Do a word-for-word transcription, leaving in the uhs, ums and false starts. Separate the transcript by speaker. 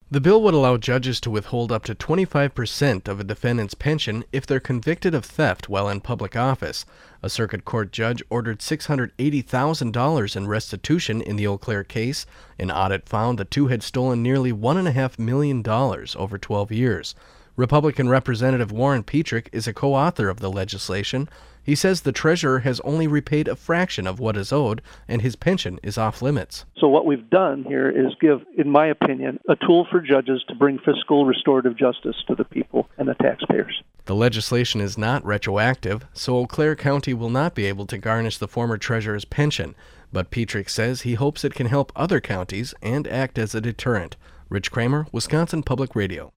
Speaker 1: The bill would allow judges to withhold up to twenty-five percent of a defendant's pension if they're convicted of theft while in public office. A circuit court judge ordered six hundred eighty thousand dollars in restitution in the Eau Claire case. An audit found the two had stolen nearly one point five million dollars over twelve years. Republican Representative Warren Petrick is a co-author of the legislation. He says the treasurer has only repaid a fraction of what is owed, and his pension is off limits.
Speaker 2: So what we've done here is give, in my opinion, a tool for judges to bring fiscal restorative justice to the people and the taxpayers.
Speaker 1: The legislation is not retroactive, so Eau Claire County will not be able to garnish the former treasurer's pension. But Petrick says he hopes it can help other counties and act as a deterrent. Rich Kramer, Wisconsin Public Radio.